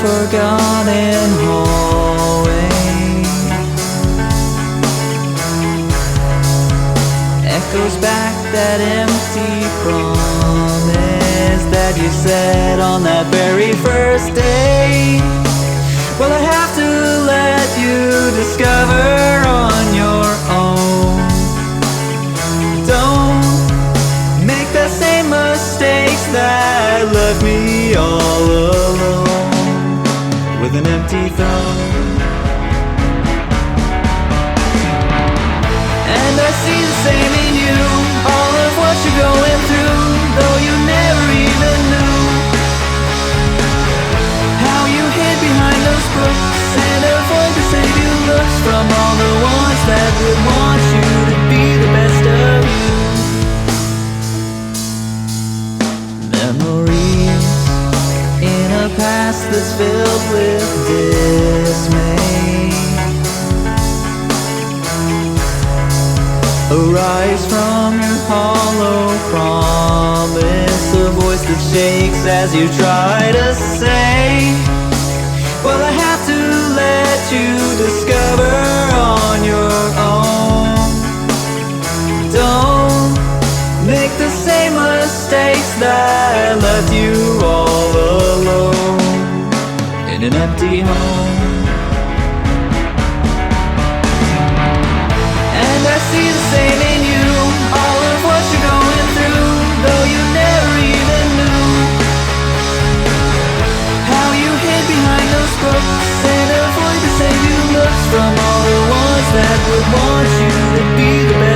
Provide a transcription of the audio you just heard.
forgotten hallway echoes back that empty promise that you said on that very first day. Well, I have to let you discover on your own. Don't make the same mistakes that left me all alone with an empty throne. And I see the same in you, all of what you're going through, though you never even knew how you hid behind those books and avoid the same looks from all the ones that would want you to be the best of you. Memories in a past that's filled with dismay arise from your hollow promise, a voice that shakes as you try to say, well, I have to let you discover on your own. Don't make the same mistakes that left you all alone in an empty home. And I see the same in you, all of what you're going through, though you never even knew how you hid behind those books and avoid the same looks from all the ones that would want you to be the best.